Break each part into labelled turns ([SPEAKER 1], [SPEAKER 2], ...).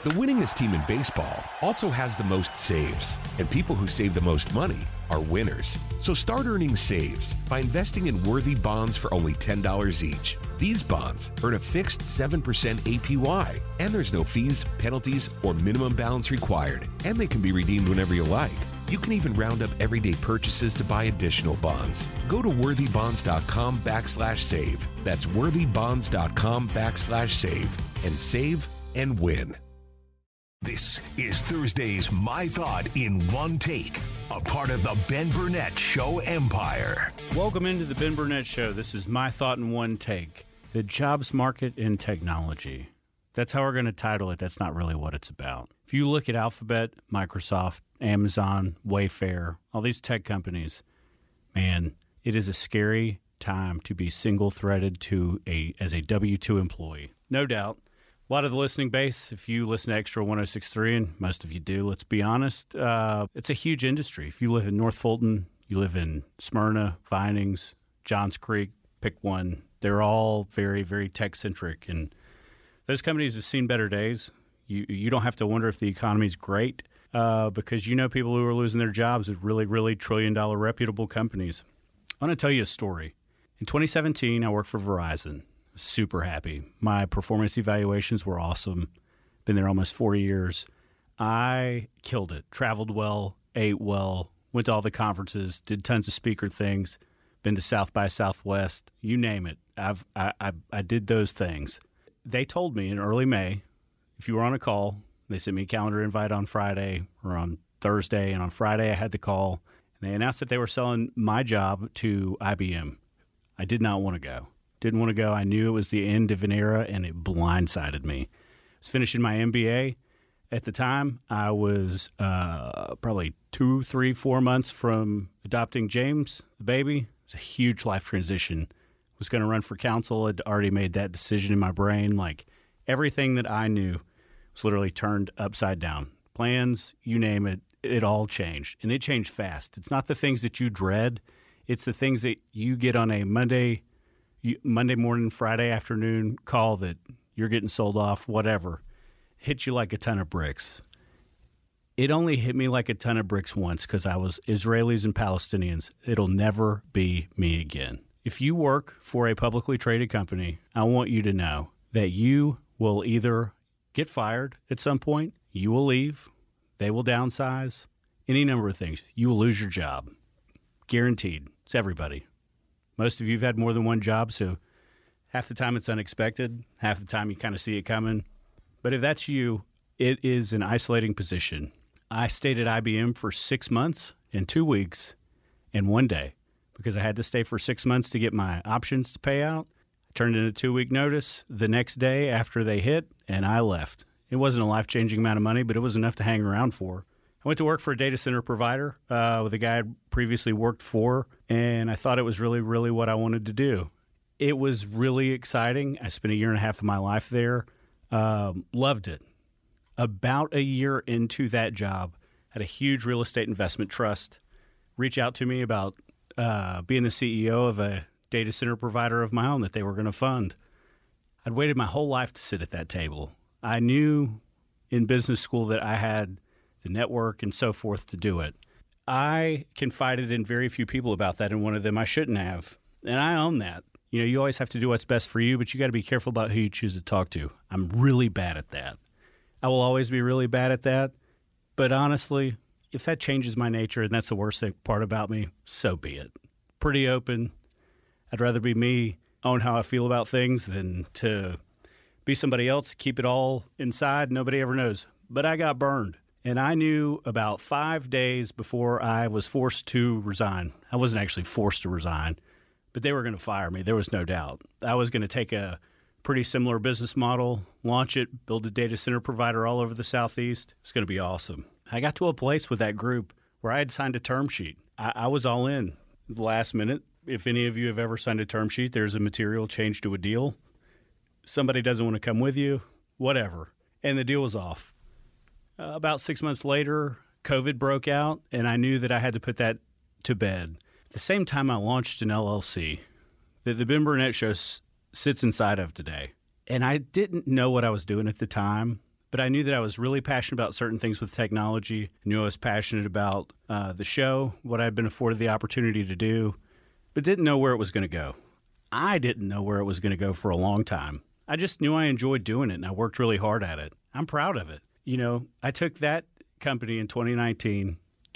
[SPEAKER 1] The winningest team in baseball also has the most saves, and people who save the most money are winners. So start earning saves by investing in worthy bonds for only $10 each. These bonds earn a fixed 7% APY, and there's no fees, penalties, or minimum balance required, and they can be redeemed whenever you like. You can even round up everyday purchases to buy additional bonds. Go to worthybonds.com/save. That's worthybonds.com/save and save and win.
[SPEAKER 2] This is Thursday's My Thought in One Take, a part of the Ben Burnett Show empire.
[SPEAKER 3] Welcome into the Ben Burnett Show. This is My Thought in One Take, the jobs market in technology. That's how we're going to title it. That's not really what it's about. If you look at Alphabet, Microsoft, Amazon, Wayfair, all these tech companies, man, it is a scary time to be single-threaded as a W-2 employee. No doubt. A lot of the listening base, if you listen to Extra 106.3, and most of you do, let's be honest, it's a huge industry. If you live in North Fulton, you live in Smyrna, Vinings, Johns Creek, pick one. They're all very, very tech-centric, and those companies have seen better days. You don't have to wonder if the economy's great because you know people who are losing their jobs at really, really trillion-dollar reputable companies. I want to tell you a story. In 2017, I worked for Verizon. Super happy. My performance evaluations were awesome. Been there almost 4 years. I killed it. Traveled well, ate well, went to all the conferences, did tons of speaker things, been to South by Southwest, you name it. I did those things. They told me in early May, if you were on a call, they sent me a calendar invite on Friday or on Thursday, and on Friday I had the call, and they announced that they were selling my job to IBM. I did not want to go. Didn't want to go. I knew it was the end of an era, and it blindsided me. I was finishing my MBA. At the time, I was probably 2, 3, 4 months from adopting James, the baby. It was a huge life transition. Was going to run for council. I'd already made that decision in my brain. Like everything that I knew was literally turned upside down. Plans, you name it, it all changed. And it changed fast. It's not the things that you dread. It's the things that you get on a Monday morning, Friday afternoon call that you're getting sold off, whatever. Hit you like a ton of bricks. It only hit me like a ton of bricks once because I was Israelis and Palestinians. It'll never be me again. If you work for a publicly traded company, I want you to know that you will either get fired at some point, you will leave, they will downsize, any number of things. You will lose your job. Guaranteed. It's everybody. Most of you have had more than one job, so half the time it's unexpected, half the time you kind of see it coming. But if that's you, it is an isolating position. I stayed at IBM for 6 months and 2 weeks and 1 day because I had to stay for 6 months to get my options to pay out. I turned in a 2-week notice the next day after they hit, and I left. It wasn't a life-changing amount of money, but it was enough to hang around for. I went to work for a data center provider with a guy I'd previously worked for, and I thought it was really, really what I wanted to do. It was really exciting. I spent 1.5 years of my life there. Loved it. About a year into that job, had a huge real estate investment trust reach out to me about being the CEO of a data center provider of my own that they were going to fund. I'd waited my whole life to sit at that table. I knew in business school that I had the network and so forth to do it. I confided in very few people about that, and one of them I shouldn't have. And I own that. You know, you always have to do what's best for you, but you got to be careful about who you choose to talk to. I'm really bad at that. I will always be really bad at that. But honestly, if that changes my nature and that's the worst part about me, so be it. Pretty open. I'd rather be me, own how I feel about things, than to be somebody else, keep it all inside. Nobody ever knows. But I got burned. And I knew about 5 days before I was forced to resign. I wasn't actually forced to resign, but they were going to fire me. There was no doubt. I was going to take a pretty similar business model, launch it, build a data center provider all over the Southeast. It's going to be awesome. I got to a place with that group where I had signed a term sheet. I was all in the last minute. If any of you have ever signed a term sheet, there's a material change to a deal. Somebody doesn't want to come with you, whatever. And the deal was off. About 6 months later, COVID broke out, and I knew that I had to put that to bed. At the same time, I launched an LLC that the Ben Burnett Show sits inside of today. And I didn't know what I was doing at the time, But I knew that I was really passionate about certain things with technology. I knew I was passionate about the show, what I'd been afforded the opportunity to do, but didn't know where it was going to go. I didn't know where it was going to go for a long time. I just knew I enjoyed doing it, and I worked really hard at it. I'm proud of it. You know, I took that company in 2019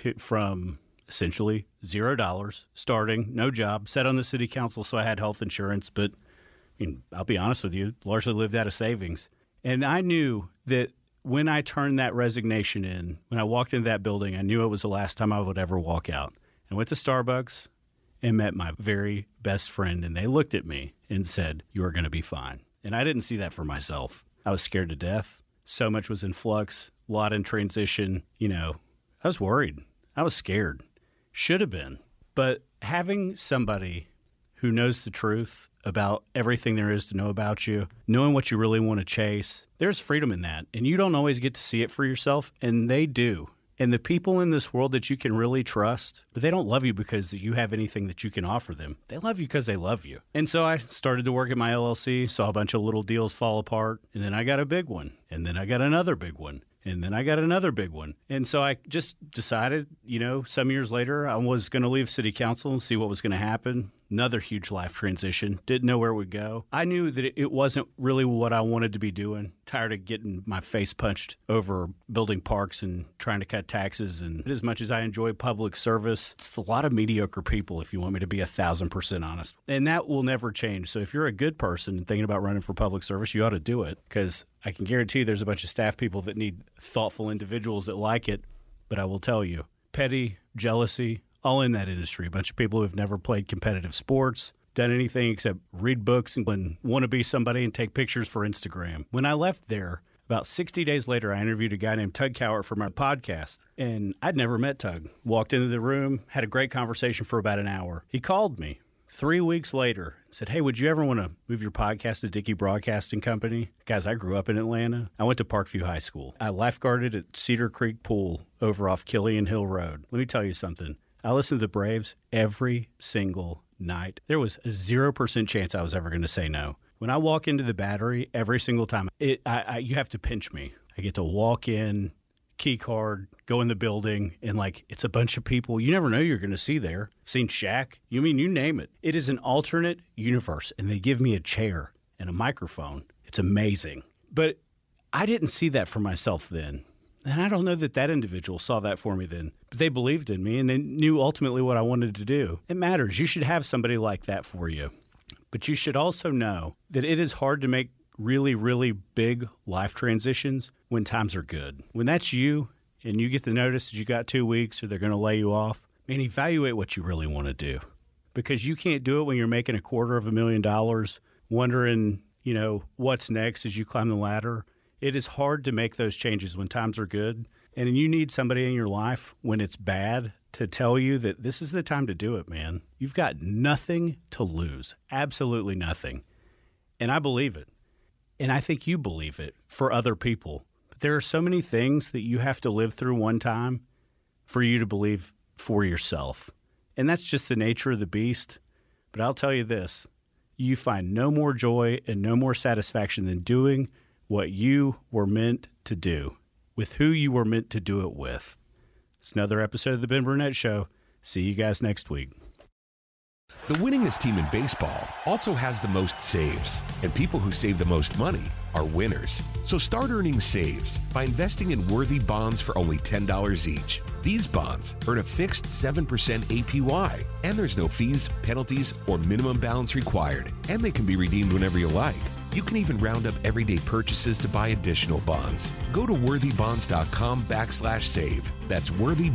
[SPEAKER 3] from essentially $0, starting, no job, sat on the city council, so I had health insurance, but I mean, I'll be honest with you, largely lived out of savings. And I knew that when I turned that resignation in, when I walked into that building, I knew it was the last time I would ever walk out. I went to Starbucks and met my very best friend, and they looked at me and said, "You are going to be fine." And I didn't see that for myself. I was scared to death. So much was in flux, a lot in transition. You know, I was worried. I was scared. Should have been. But having somebody who knows the truth about everything there is to know about you, knowing what you really want to chase, there's freedom in that. And you don't always get to see it for yourself, and they do. And the people in this world that you can really trust, they don't love you because you have anything that you can offer them. They love you because they love you. And so I started to work at my LLC, saw a bunch of little deals fall apart, and then I got a big one, and then I got another big one, and then I got another big one. And so I just decided, you know, some years later, I was going to leave city council and see what was going to happen. Another huge life transition. Didn't know where it would go. I knew that it wasn't really what I wanted to be doing. Tired of getting my face punched over building parks and trying to cut taxes. And as much as I enjoy public service, it's a lot of mediocre people, if you want me to be 1,000% honest. And that will never change. So if you're a good person thinking about running for public service, you ought to do it, because I can guarantee there's a bunch of staff people that need thoughtful individuals that like it. But I will tell you, petty, jealousy, all in that industry. A bunch of people who have never played competitive sports, done anything except read books and want to be somebody and take pictures for Instagram. When I left there, about 60 days later, I interviewed a guy named Tug Cowart for my podcast, and I'd never met Tug. Walked into the room, had a great conversation for about an hour. He called me 3 weeks later, said, "Hey, would you ever want to move your podcast to Dickey Broadcasting Company?" Guys, I grew up in Atlanta. I went to Parkview High School. I lifeguarded at Cedar Creek Pool over off Killian Hill Road. Let me tell you something. I listened to the Braves every single night. There was a 0% chance I was ever going to say no. When I walk into the Battery every single time, you have to pinch me. I get to walk in, key card, go in the building, and it's a bunch of people you never know you're going to see there. I've seen Shaq. You name it. It is an alternate universe, and they give me a chair and a microphone. It's amazing. But I didn't see that for myself then. And I don't know that that individual saw that for me then. But they believed in me, and they knew ultimately what I wanted to do. It matters. You should have somebody like that for you. But you should also know that it is hard to make really, really big life transitions when times are good. When that's you, and you get the notice that you got 2 weeks or they're going to lay you off, man, evaluate what you really want to do. Because you can't do it when you're making $250,000, wondering, what's next as you climb the ladder. It is hard to make those changes when times are good, and you need somebody in your life when it's bad to tell you that this is the time to do it, man. You've got nothing to lose, absolutely nothing. And I believe it, and I think you believe it for other people. But there are so many things that you have to live through one time for you to believe for yourself, and that's just the nature of the beast. But I'll tell you this, you find no more joy and no more satisfaction than doing what you were meant to do, with who you were meant to do it with. It's another episode of The Ben Burnett Show. See you guys next week.
[SPEAKER 1] The winningest team in baseball also has the most saves, and people who save the most money are winners. So start earning saves by investing in worthy bonds for only $10 each. These bonds earn a fixed 7% APY, and there's no fees, penalties, or minimum balance required, and they can be redeemed whenever you like. You can even round up everyday purchases to buy additional bonds. Go to worthybonds.com/save. That's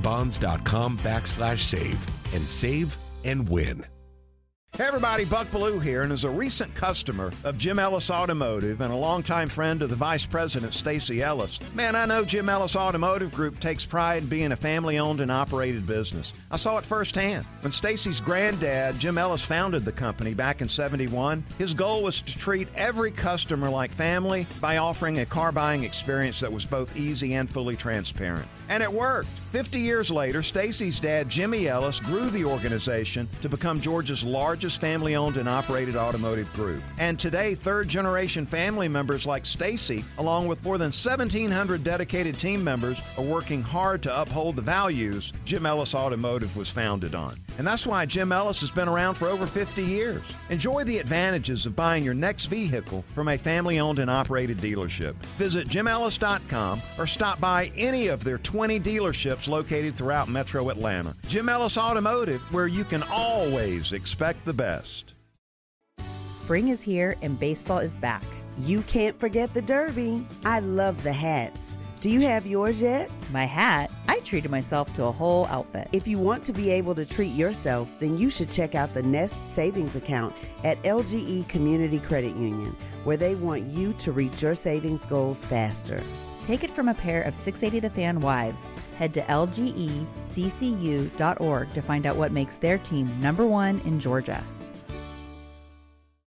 [SPEAKER 1] worthybonds.com/save and save and win.
[SPEAKER 4] Hey everybody, Buck Bellew here, and as a recent customer of Jim Ellis Automotive and a longtime friend of the Vice President, Stacy Ellis, man, I know Jim Ellis Automotive Group takes pride in being a family-owned and operated business. I saw it firsthand. When Stacy's granddad, Jim Ellis, founded the company back in '71, his goal was to treat every customer like family by offering a car buying experience that was both easy and fully transparent. And it worked. 50 years later, Stacy's dad, Jimmy Ellis, grew the organization to become Georgia's largest largest family-owned and operated automotive group. And today, third-generation family members like Stacy, along with more than 1,700 dedicated team members, are working hard to uphold the values Jim Ellis Automotive was founded on. And that's why Jim Ellis has been around for over 50 years. Enjoy the advantages of buying your next vehicle from a family-owned and operated dealership. Visit jimellis.com or stop by any of their 20 dealerships located throughout Metro Atlanta. Jim Ellis Automotive, where you can always expect the best.
[SPEAKER 5] Spring is here and baseball is back.
[SPEAKER 6] You can't forget the Derby. I love the hats. Do you have yours yet?
[SPEAKER 5] My hat? I treated myself to a whole outfit.
[SPEAKER 6] If you want to be able to treat yourself, then you should check out the Nest Savings Account at LGE Community Credit Union, where they want you to reach your savings goals faster.
[SPEAKER 5] Take it from a pair of 680 The Fan wives. Head to lgeccu.org to find out what makes their team #1 in Georgia.